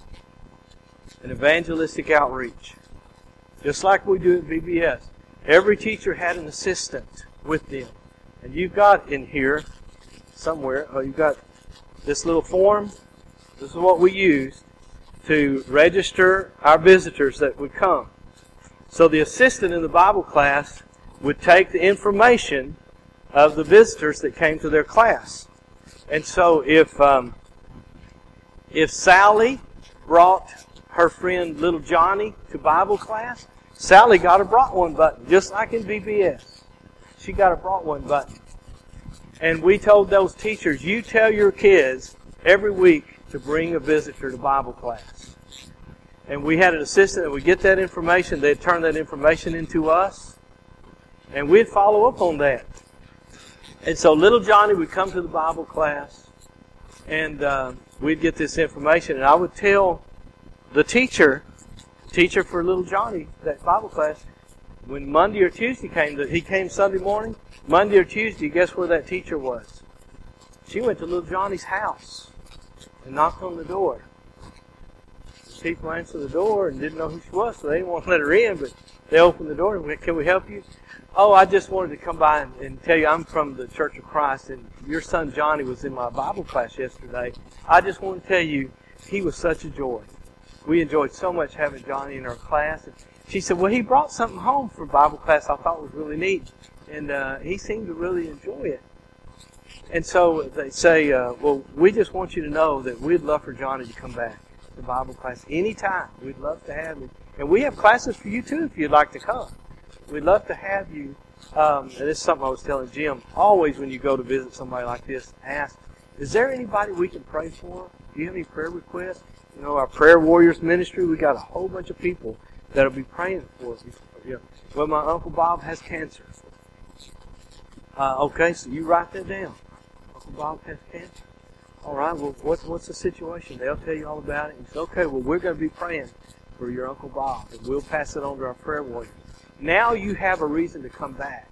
an evangelistic outreach. Just like we do at V B S. Every teacher had an assistant with them. And you've got in here, somewhere, oh, you've got this little form. This is what we use to register our visitors that would come. So the assistant in the Bible class would take the information of the visitors that came to their class. And so if um, if Sally brought her friend little Johnny to Bible class, Sally got a brought one button, just like in V B S. She got a brought one button. And we told those teachers, you tell your kids every week to bring a visitor to Bible class. And we had an assistant that would get that information. They'd turn that information into us. And we'd follow up on that. And so little Johnny would come to the Bible class. And uh, we'd get this information. And I would tell the teacher, teacher for little Johnny, that Bible class, when Monday or Tuesday came, he came Sunday morning, Monday or Tuesday, guess where that teacher was? She went to little Johnny's house and knocked on the door. People answered the door and didn't know who she was, so they didn't want to let her in, but they opened the door and went, can we help you? Oh, I just wanted to come by and, and tell you I'm from the Church of Christ, and your son Johnny was in my Bible class yesterday. I just want to tell you, he was such a joy. We enjoyed so much having Johnny in our class. And she said, well, he brought something home for Bible class I thought was really neat. And uh, he seemed to really enjoy it. And so they say, uh, well, we just want you to know that we'd love for Johnny to come back to Bible class anytime. We'd love to have him. And we have classes for you, too, if you'd like to come. We'd love to have you. Um, and this is something I was telling Jim. Always when you go to visit somebody like this, ask, is there anybody we can pray for? Do you have any prayer requests? You know, our Prayer Warriors ministry, we got a whole bunch of people that'll be praying for us. You know, well, my Uncle Bob has cancer. Uh, okay, so you write that down. Uncle Bob has cancer. All right, well, what's, what's the situation? They'll tell you all about it. And say, okay, well, we're going to be praying for your Uncle Bob, and we'll pass it on to our prayer warriors. Now you have a reason to come back.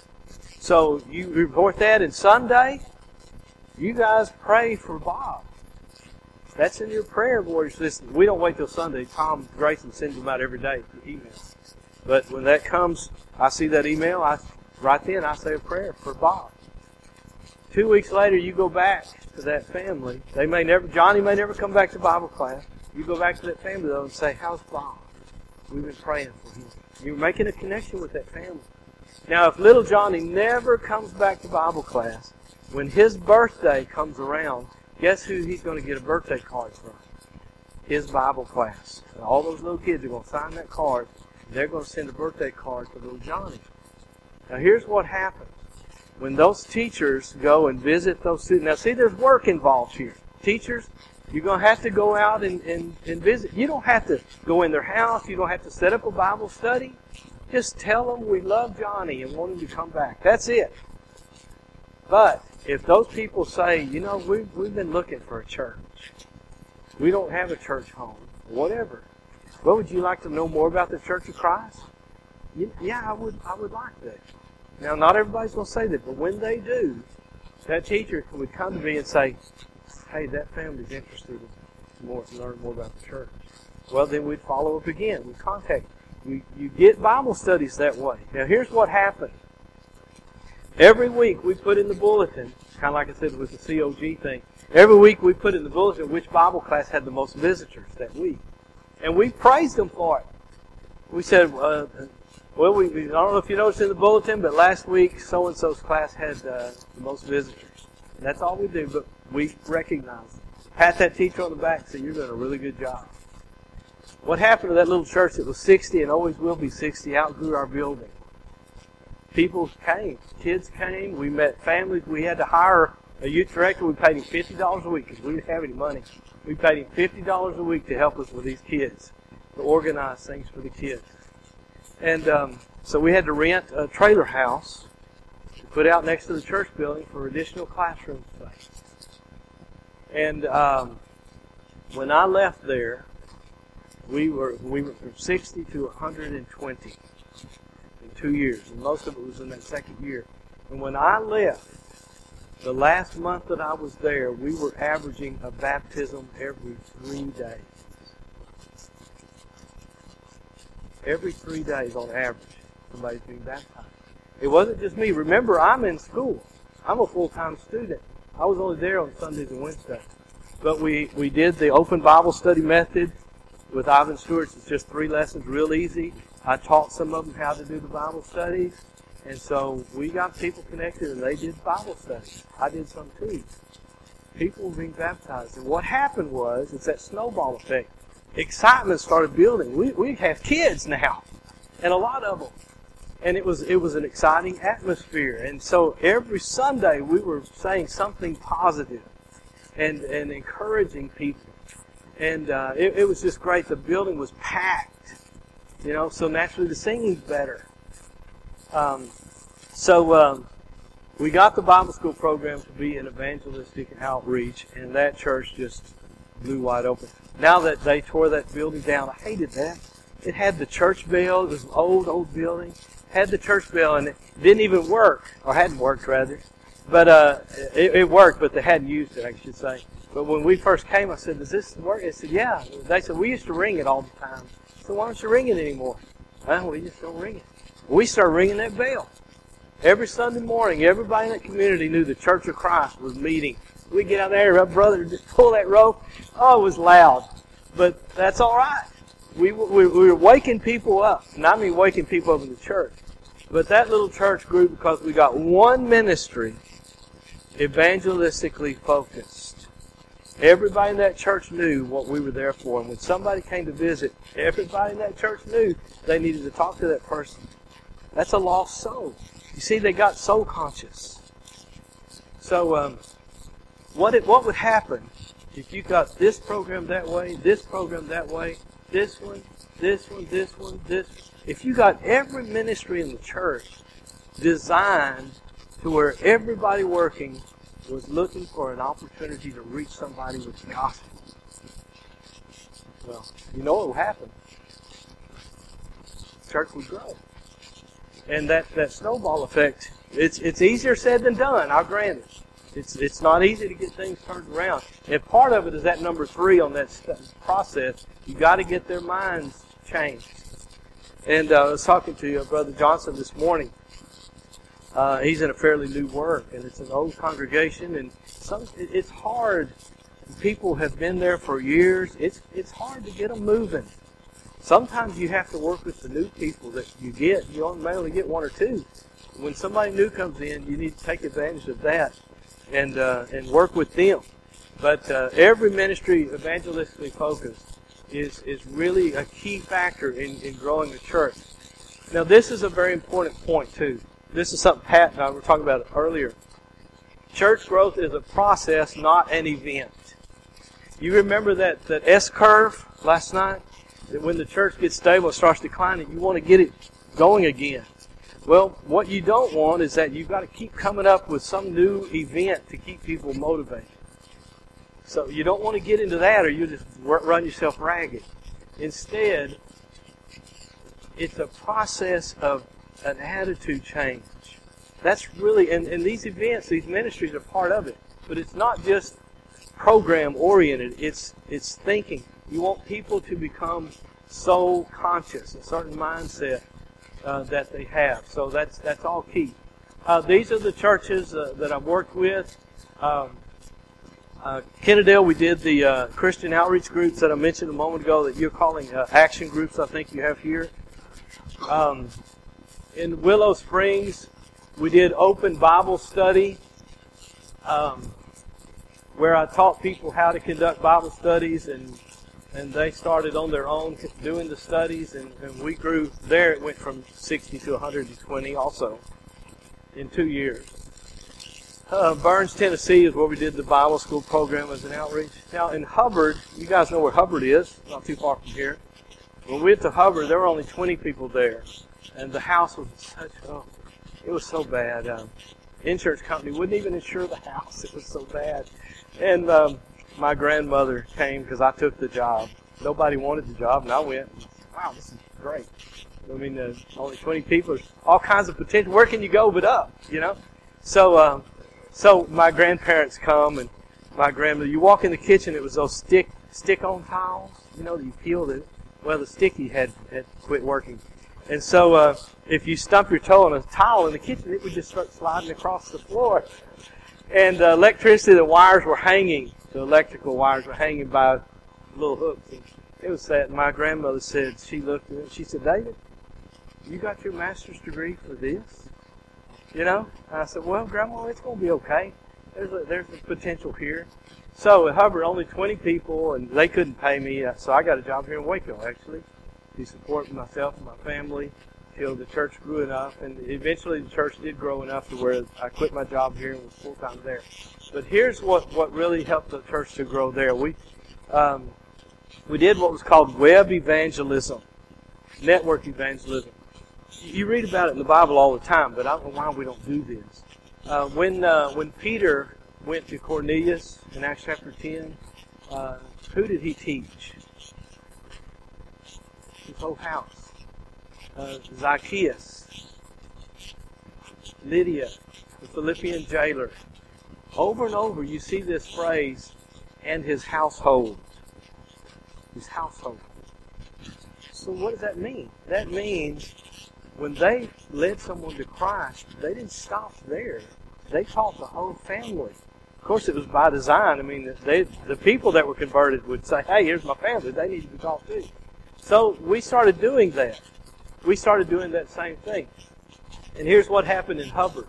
So you report that, and Sunday, you guys pray for Bob. That's in your prayer warriors. Listen, we don't wait till Sunday. Tom Grayson sends them out every day through email. But when that comes, I see that email, I right then I say a prayer for Bob. Two weeks later, you go back to that family. They may never, Johnny may never come back to Bible class. You go back to that family though and say, how's Bob? We've been praying for him. You're making a connection with that family. Now, if little Johnny never comes back to Bible class, when his birthday comes around, guess who he's going to get a birthday card from? His Bible class. And all those little kids are going to sign that card. And they're going to send a birthday card to little Johnny. Now, here's what happens. When those teachers go and visit those students. Now, see, there's work involved here. Teachers, you're going to have to go out and, and, and visit. You don't have to go in their house. You don't have to set up a Bible study. Just tell them we love Johnny and want him to come back. That's it. But if those people say, you know, we've, we've been looking for a church. We don't have a church home. Whatever. Well, would you like to know more about the Church of Christ? Yeah, I would, I would like that. Now, not everybody's going to say that, but when they do, that teacher would come to me and say, hey, that family's interested in more, learn more about the church. Well, then we'd follow up again. We'd contact. We, you get Bible studies that way. Now, here's what happened. Every week we put in the bulletin, kind of like I said with the C O G thing, every week we put in the bulletin which Bible class had the most visitors that week. And we praised them for it. We said, uh, well, we, we, I don't know if you noticed in the bulletin, but last week so-and-so's class had uh, the most visitors. And that's all we do, but we recognize them. Pat that teacher on the back and say, you're doing a really good job. What happened to that little church that was sixty and always will be sixty outgrew our building? People came. Kids came. We met families. We had to hire a youth director. We paid him fifty dollars a week because we didn't have any money. We paid him fifty dollars a week to help us with these kids, to organize things for the kids. And um, so we had to rent a trailer house to put out next to the church building for additional classroom space. And um, when I left there, we were we were from sixty to one hundred twenty in two years, and most of it was in that second year. And when I left, the last month that I was there, we were averaging a baptism every three days. Every three days on average, somebody's being baptized. It wasn't just me. Remember, I'm in school. I'm a full-time student. I was only there on Sundays and Wednesdays. But we, we did the open Bible study method with Ivan Stewart. It's just three lessons, real easy. I taught some of them how to do the Bible studies. And so we got people connected and they did Bible studies. I did some too. People were being baptized. And what happened was, it's that snowball effect. Excitement started building. We we have kids now, and a lot of them. And it was it was an exciting atmosphere. And so every Sunday we were saying something positive and, and encouraging people. And uh, it, it was just great. The building was packed, you know, so naturally the singing's better. Um, so um, we got the Bible school program to be an evangelistic outreach, and that church just blew wide open. Now that they tore that building down, I hated that. It had the church bell. It was an old, old building. Had the church bell, and it didn't even work, or hadn't worked, rather. But uh, it, it worked, but they hadn't used it, I should say. But when we first came, I said, does this work? They said, yeah. They said, we used to ring it all the time. So why don't you ring it anymore? Well, we just don't ring it. We started ringing that bell. Every Sunday morning, everybody in that community knew the Church of Christ was meeting. We get out there, our brother just pull that rope. Oh, it was loud. But that's all right. we, we, we were waking people up. And I mean waking people up in the church. But that little church grew because we got one ministry evangelistically focused. Everybody in that church knew what we were there for. And when somebody came to visit, everybody in that church knew they needed to talk to that person. That's a lost soul. You see, they got soul conscious. So, um, what it, what would happen if you got this program that way, this program that way, this one, this one, this one, this one? If you got every ministry in the church designed to where everybody working was looking for an opportunity to reach somebody with the gospel, well, you know what will happen? The church would grow. And that, that snowball effect, it's it's easier said than done, I'll grant it. It's it's not easy to get things turned around. And part of it is that number three on that process. You got to get their minds changed. And uh, I was talking to uh, Brother Johnson this morning. Uh, he's in a fairly new work, and it's an old congregation, and some it, it's hard. People have been there for years. It's it's hard to get them moving. Sometimes you have to work with the new people that you get. You only may only get one or two. When somebody new comes in, you need to take advantage of that and uh, and work with them. But uh, every ministry evangelistically focused is is really a key factor in, in growing a church. Now, this is a very important point, too. This is something Pat and I were talking about earlier. Church growth is a process, not an event. You remember that, that S-curve last night? That when the church gets stable, it starts declining. You want to get it going again. Well, what you don't want is that you've got to keep coming up with some new event to keep people motivated. So you don't want to get into that, or you'll just run yourself ragged. Instead, it's a process of an attitude change. That's really, and, and these events, these ministries are part of it. But it's not just program-oriented. It's it's thinking. You want people to become soul conscious, a certain mindset uh, that they have. So that's that's all key. Uh, these are the churches uh, that I've worked with. Um, uh, Kennedale, we did the uh, Christian outreach groups that I mentioned a moment ago that you're calling uh, action groups, I think you have here. Um, in Willow Springs, we did open Bible study, um, where I taught people how to conduct Bible studies, and and they started on their own doing the studies, and, and we grew there. It went from sixty to one hundred twenty also in two years. Uh, Burns, Tennessee is where we did the Bible school program as an outreach. Now in Hubbard, you guys know where Hubbard is, not too far from here. When we went to Hubbard, there were only twenty people there, and the house was such, oh, it was so bad. Um, insurance company wouldn't even insure the house. It was so bad. And um, my grandmother came because I took the job. Nobody wanted the job, and I went, wow, this is great. I mean, uh, only twenty people, there's all kinds of potential. Where can you go but up, you know? So um, so my grandparents come, and my grandmother, you walk in the kitchen, it was those stick, stick-on tiles, you know, that you peeled it. Well, the sticky had, had quit working. And so uh, if you stump your toe on a towel in the kitchen, it would just start sliding across the floor. And uh, electricity, the wires were hanging. The electrical wires were hanging by little hooks. And it was sad. My grandmother said, she looked at it, she said, David, you got your master's degree for this? You know? And I said, well, Grandma, it's going to be okay. There's a, there's a potential here. So at Hubbard, only twenty people, and they couldn't pay me. So I got a job here in Waco, actually, to support myself and my family till the church grew enough. And eventually the church did grow enough to where I quit my job here and was full-time there. But here's what, what really helped the church to grow there. We um, we did what was called web evangelism, network evangelism. You read about it in the Bible all the time, but I don't know why we don't do this. Uh, when uh, when Peter went to Cornelius in Acts chapter ten, uh, who did he teach? His whole house. Uh, Zacchaeus, Lydia, the Philippian jailer. Over and over you see this phrase, and his household. His household. So what does that mean? That means when they led someone to Christ, they didn't stop there. They taught the whole family. Of course, it was by design. I mean, they, the people that were converted would say, hey, here's my family. They need to be taught too. So we started doing that. We started doing that same thing. And here's what happened in Hubbard.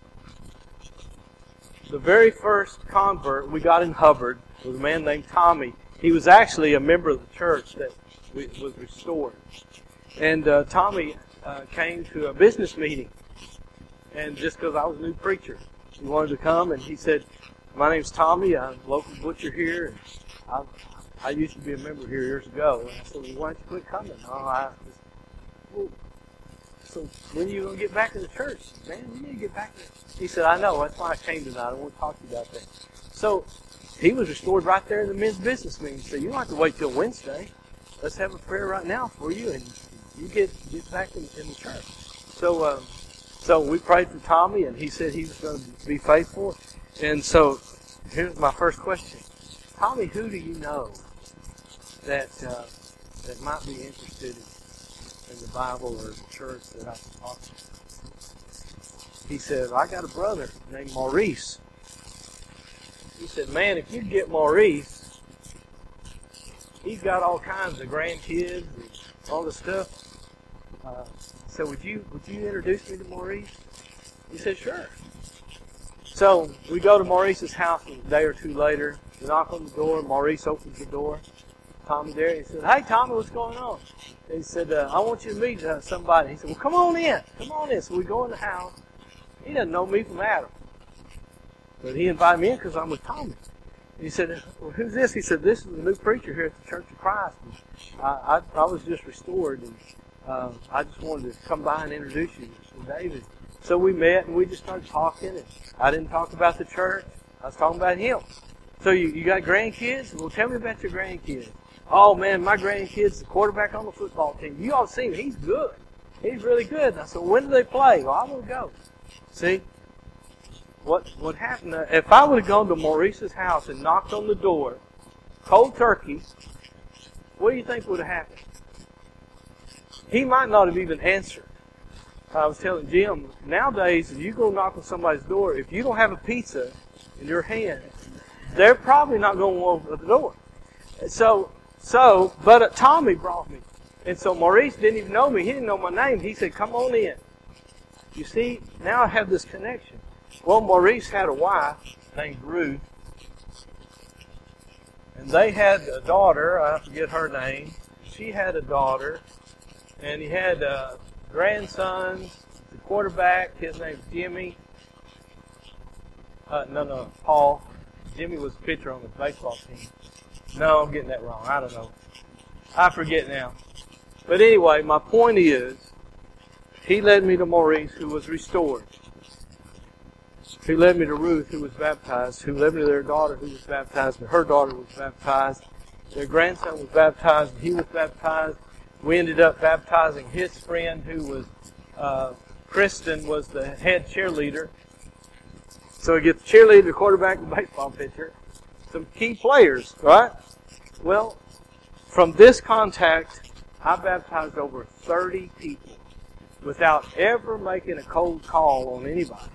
The very first convert we got in Hubbard was a man named Tommy. He was actually a member of the church that was restored. And uh, Tommy uh, came to a business meeting. And just because I was a new preacher, he wanted to come, and he said, "My name's Tommy. I'm a local butcher here. And I, I used to be a member here years ago." And I said, "Well, why don't you quit coming?" "Oh, I just, well, so when are you going to get back to the church?" "Man, you need to get back there." He said, "I know. That's why I came tonight. I want to talk to you about that." So he was restored right there in the men's business meeting. He said, "You don't have to wait till Wednesday. Let's have a prayer right now for you, and you get get back in, in the church." So, um, so we prayed for Tommy, and he said he was going to be faithful. And so here's my first question: Tommy, who do you know that uh, that might be interested in, in the Bible or the church that I can talk to? He said, "I got a brother named Maurice." He said, "Man, if you get Maurice, he's got all kinds of grandkids and all this stuff. Uh, so would you would you introduce me to Maurice?" He said, "Sure." So we go to Maurice's house a day or two later. We knock on the door. Maurice opens the door. Tommy there. He said, "Hey, Tommy, what's going on?" He said, uh, "I want you to meet uh, somebody." He said, "Well, come on in. Come on in." So we go in the house. He doesn't know me from Adam. But he invited me in because I'm with Tommy. He said, "Well, who's this?" He said, "This is a new preacher here at the Church of Christ. And I, I, I was just restored, and uh, I just wanted to come by and introduce you to David." So we met, and we just started talking. And I didn't talk about the church. I was talking about him. "So you, you got grandkids? Well, tell me about your grandkids." "Oh, man, my grandkid's the quarterback on the football team. You ought to see him. He's good. He's really good." And I said, "When do they play?" "Well, I want to go." See? What what happened, uh, if I would have gone to Maurice's house and knocked on the door, cold turkey, what do you think would have happened? He might not have even answered. I was telling Jim, nowadays, if you go knock on somebody's door, if you don't have a pizza in your hand, they're probably not going to open the door. So, so, but uh, Tommy brought me. And so Maurice didn't even know me. He didn't know my name. He said, "Come on in." You see, now I have this connection. Well, Maurice had a wife named Ruth, and they had a daughter. I forget her name. She had a daughter, and he had uh, grandsons. The quarterback, his name's Jimmy. Uh, no, no, Paul. Jimmy was a pitcher on the baseball team. No, I'm getting that wrong. I don't know. I forget now. But anyway, my point is, he led me to Maurice, who was restored. He led me to Ruth, who was baptized, who led me to their daughter, who was baptized, and her daughter was baptized. Their grandson was baptized, and he was baptized. We ended up baptizing his friend, who was, uh, Kristen, was the head cheerleader. So we get the cheerleader, the quarterback, the baseball pitcher, some key players, right? Well, from this contact, I baptized over thirty people without ever making a cold call on anybody.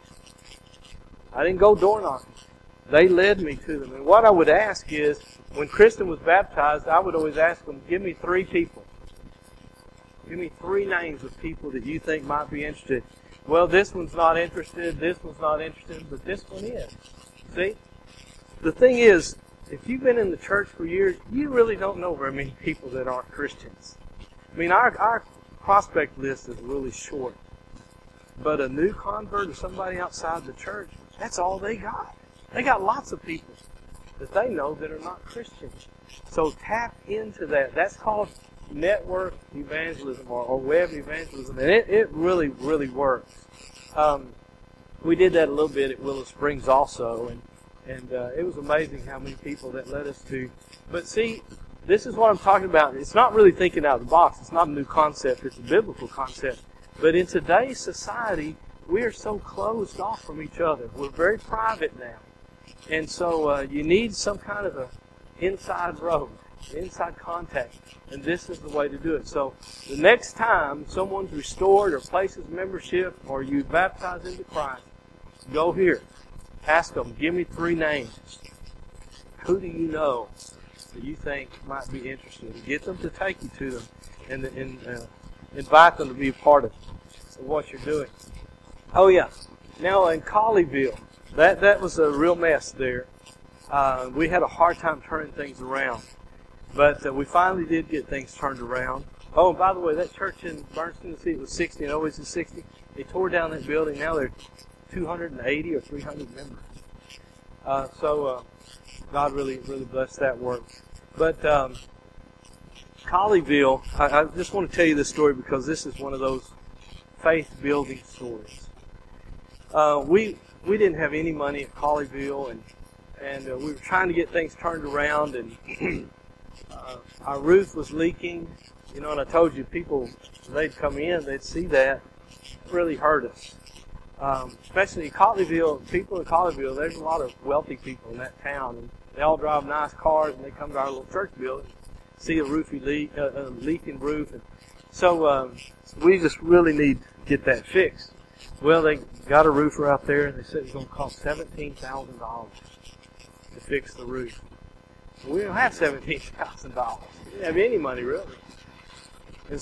I didn't go door knocking. They led me to them. And what I would ask is, when Kristen was baptized, I would always ask them, "Give me three people. Give me three names of people that you think might be interested." "Well, this one's not interested, this one's not interested, but this one is." See? The thing is, if you've been in the church for years, you really don't know very many people that aren't Christians. I mean, our, our prospect list is really short. But a new convert or somebody outside the church, that's all they got. They got lots of people that they know that are not Christians. So tap into that. That's called network evangelism or, or web evangelism. And it, it really, really works. Um, we did that a little bit at Willow Springs also. And, and uh, it was amazing how many people that led us to. But see, this is what I'm talking about. It's not really thinking out of the box. It's not a new concept. It's a biblical concept. But in today's society, we are so closed off from each other. We're very private now. And so uh, you need some kind of a inside road, inside contact. And this is the way to do it. So the next time someone's restored or places membership or you baptize into Christ, go here. Ask them, "Give me three names. Who do you know that you think might be interested. Get them to take you to them and, and uh, invite them to be a part of, of what you're doing. Oh, yeah. Now, in Colleyville, that, that was a real mess there. Uh, we had a hard time turning things around. But uh, we finally did get things turned around. Oh, and by the way, that church in Burns, Tennessee, it was sixty and always is sixty. They tore down that building. Now they're two hundred eighty or three hundred members. Uh, so uh, God really, really blessed that work. But um, Colleyville, I, I just want to tell you this story because this is one of those faith-building stories. Uh, we we didn't have any money at Colleyville, and and uh, we were trying to get things turned around, and uh, our roof was leaking. You know, and I told you, people, they'd come in, they'd see that. It really hurt us. Um, especially in Colleyville, people in Colleyville, there's a lot of wealthy people in that town. And they all drive nice cars, and they come to our little church building, see a roofy leak, uh, a leaking roof. And so um, we just really need to get that fixed. Well, they got a roofer out there, and they said it's going to cost seventeen thousand dollars to fix the roof. We don't have seventeen thousand dollars. We didn't have any money, really.